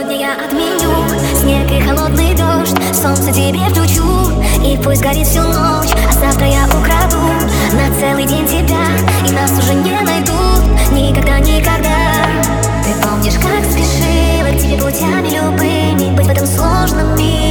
Сегодня я отменю снег и холодный дождь, солнце тебе включу, и пусть горит всю ночь. А завтра я украду на целый день тебя, и нас уже не найдут никогда, никогда. Ты помнишь, как спешила к тебе путями любыми, быть в этом сложном мире.